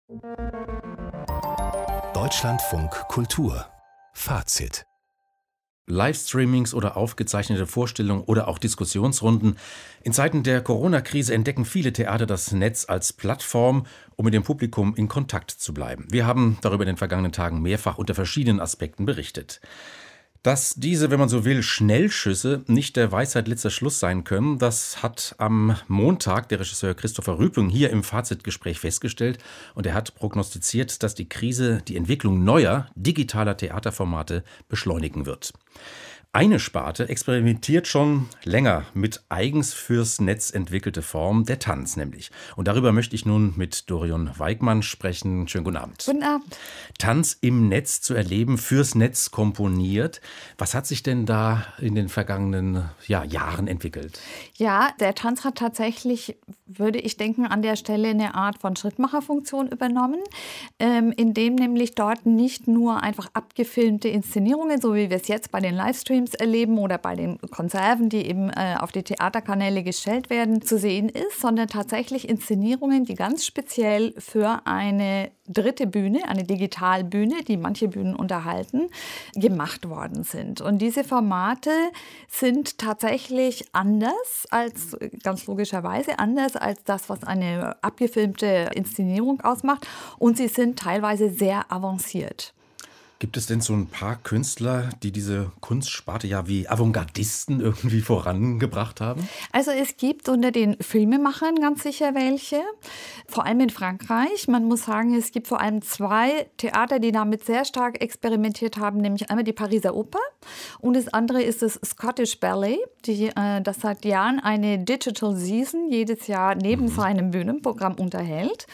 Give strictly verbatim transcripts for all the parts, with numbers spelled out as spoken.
Deutschlandfunk Kultur Fazit. Livestreamings oder aufgezeichnete Vorstellungen oder auch Diskussionsrunden. In Zeiten der Corona-Krise entdecken viele Theater das Netz als Plattform, um mit dem Publikum in Kontakt zu bleiben. Wir haben darüber in den vergangenen Tagen mehrfach unter verschiedenen Aspekten berichtet. Dass diese, wenn man so will, Schnellschüsse nicht der Weisheit letzter Schluss sein können, das hat am Montag der Regisseur Christopher Rüping hier im Fazitgespräch festgestellt. Und er hat prognostiziert, dass die Krise die Entwicklung neuer, digitaler Theaterformate beschleunigen wird. Eine Sparte experimentiert schon länger mit eigens fürs Netz entwickelte Form, der Tanz nämlich. Und darüber möchte ich nun mit Dorion Weigmann sprechen. Schönen guten Abend. Guten Abend. Tanz im Netz zu erleben, fürs Netz komponiert. Was hat sich denn da in den vergangenen ja, Jahren entwickelt? Ja, der Tanz hat tatsächlich, würde ich denken, an der Stelle eine Art von Schrittmacherfunktion übernommen, ähm, indem nämlich dort nicht nur einfach abgefilmte Inszenierungen, so wie wir es jetzt bei den Livestreams erleben oder bei den Konserven, die eben äh, auf die Theaterkanäle gestellt werden, zu sehen ist, sondern tatsächlich Inszenierungen, die ganz speziell für eine dritte Bühne, eine Digitalbühne, die manche Bühnen unterhalten, gemacht worden sind. Und diese Formate sind tatsächlich anders als, ganz logischerweise anders als das, was eine abgefilmte Inszenierung ausmacht. Und sie sind teilweise sehr avanciert. Gibt es denn so ein paar Künstler, die diese Kunstsparte ja wie Avantgardisten irgendwie vorangebracht haben? Also es gibt unter den Filmemachern ganz sicher welche, vor allem in Frankreich. Man muss sagen, es gibt vor allem zwei Theater, die damit sehr stark experimentiert haben, nämlich einmal die Pariser Oper und das andere ist das Scottish Ballet, die äh, das seit Jahren eine Digital Season jedes Jahr neben mhm. seinem Bühnenprogramm unterhält.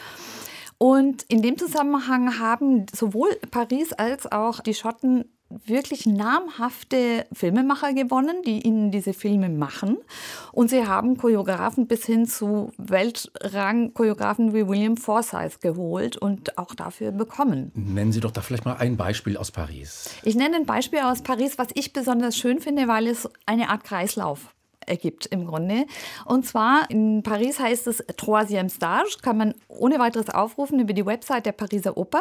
Und in dem Zusammenhang haben sowohl Paris als auch die Schotten wirklich namhafte Filmemacher gewonnen, die ihnen diese Filme machen. Und sie haben Choreografen bis hin zu Weltrang-Choreografen wie William Forsythe geholt und auch dafür bekommen. Nennen Sie doch da vielleicht mal ein Beispiel aus Paris. Ich nenne ein Beispiel aus Paris, was ich besonders schön finde, weil es eine Art Kreislauf ergibt im Grunde. Und zwar in Paris heißt es Troisième Stage, kann man ohne weiteres aufrufen über die Website der Pariser Oper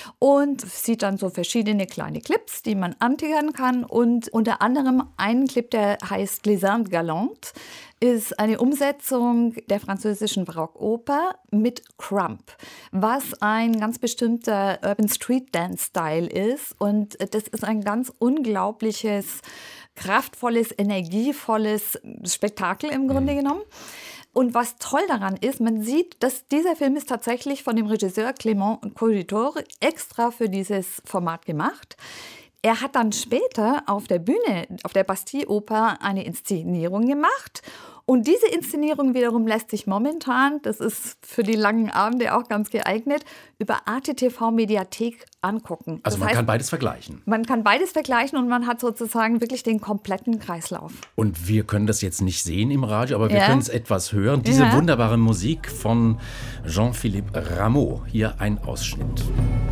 und sieht dann so verschiedene kleine Clips, die man antickern kann und unter anderem einen Clip, der heißt Les Indes Galantes, ist eine Umsetzung der französischen Barockoper mit Crump, was ein ganz bestimmter Urban Street Dance Style ist und das ist ein ganz unglaubliches kraftvolles, energievolles Spektakel im Grunde genommen. Und was toll daran ist, man sieht, dass dieser Film ist tatsächlich von dem Regisseur Clément Cogitor extra für dieses Format gemacht. Er hat dann später auf der Bühne, auf der Bastille-Oper, eine Inszenierung gemacht. Und diese Inszenierung wiederum lässt sich momentan, das ist für die langen Abende auch ganz geeignet, über Arte T V Mediathek angucken. Also das man heißt, kann beides vergleichen. Man kann beides vergleichen und man hat sozusagen wirklich den kompletten Kreislauf. Und wir können das jetzt nicht sehen im Radio, aber wir ja. können es etwas hören. Diese ja. wunderbare Musik von Jean-Philippe Rameau. Hier ein Ausschnitt.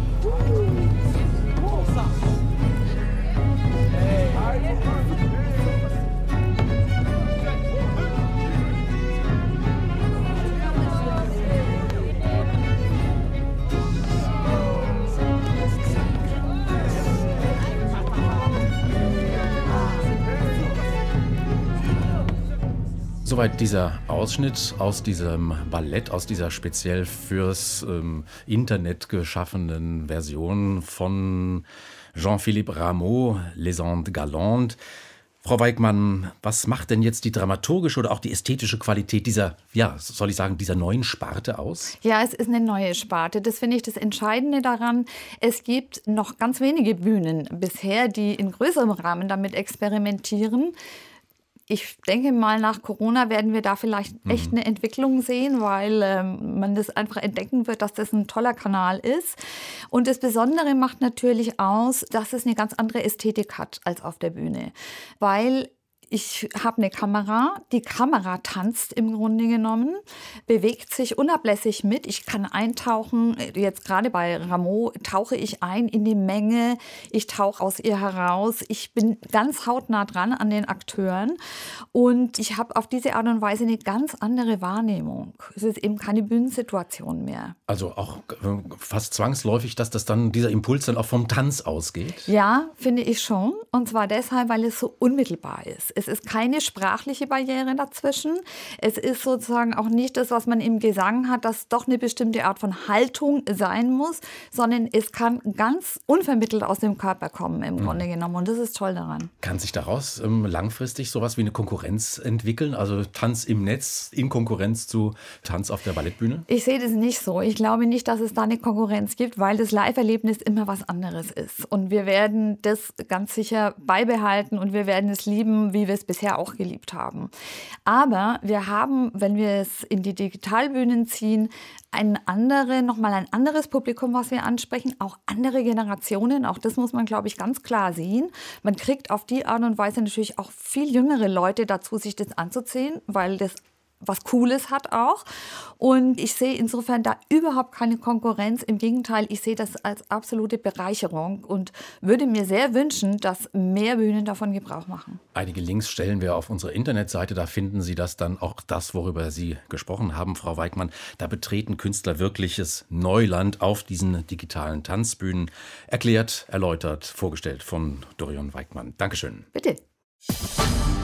Soweit dieser Ausschnitt aus diesem Ballett, aus dieser speziell fürs ähm, Internet geschaffenen Version von Jean-Philippe Rameau, Les Indes Galantes. Frau Weigmann, was macht denn jetzt die dramaturgische oder auch die ästhetische Qualität dieser, ja, soll ich sagen, dieser neuen Sparte aus? Ja, es ist eine neue Sparte. Das finde ich das Entscheidende daran. Es gibt noch ganz wenige Bühnen bisher, die in größerem Rahmen damit experimentieren. Ich denke mal, nach Corona werden wir da vielleicht echt eine Entwicklung sehen, weil ähm, man das einfach entdecken wird, dass das ein toller Kanal ist. Und das Besondere macht natürlich aus, dass es eine ganz andere Ästhetik hat als auf der Bühne. Weil Ich habe eine Kamera, die Kamera tanzt im Grunde genommen, bewegt sich unablässig mit. Ich kann eintauchen, jetzt gerade bei Rameau tauche ich ein in die Menge, ich tauche aus ihr heraus. Ich bin ganz hautnah dran an den Akteuren und ich habe auf diese Art und Weise eine ganz andere Wahrnehmung. Es ist eben keine Bühnensituation mehr. Also auch fast zwangsläufig, dass das dann, dieser Impuls dann auch vom Tanz ausgeht? Ja, finde ich schon. Und zwar deshalb, weil es so unmittelbar ist. Es ist keine sprachliche Barriere dazwischen. Es ist sozusagen auch nicht das, was man im Gesang hat, dass doch eine bestimmte Art von Haltung sein muss, sondern es kann ganz unvermittelt aus dem Körper kommen im Grunde mhm. genommen. Und das ist toll daran. Kann sich daraus ähm, langfristig sowas wie eine Konkurrenz entwickeln? Also Tanz im Netz in Konkurrenz zu Tanz auf der Ballettbühne? Ich sehe das nicht so. Ich glaube nicht, dass es da eine Konkurrenz gibt, weil das Live-Erlebnis immer was anderes ist. Und wir werden das ganz sicher beibehalten und wir werden es lieben, wie wir es bisher auch geliebt haben. Aber wir haben, wenn wir es in die Digitalbühnen ziehen, ein andere, nochmal ein anderes Publikum, was wir ansprechen, auch andere Generationen. Auch das muss man, glaube ich, ganz klar sehen. Man kriegt auf die Art und Weise natürlich auch viel jüngere Leute dazu, sich das anzuziehen, weil das was Cooles hat auch. Und ich sehe insofern da überhaupt keine Konkurrenz. Im Gegenteil, ich sehe das als absolute Bereicherung und würde mir sehr wünschen, dass mehr Bühnen davon Gebrauch machen. Einige Links stellen wir auf unsere Internetseite. Da finden Sie das dann auch, das, worüber Sie gesprochen haben, Frau Weikmann. Da betreten Künstler wirkliches Neuland auf diesen digitalen Tanzbühnen. Erklärt, erläutert, vorgestellt von Dorion Weikmann. Dankeschön. Bitte.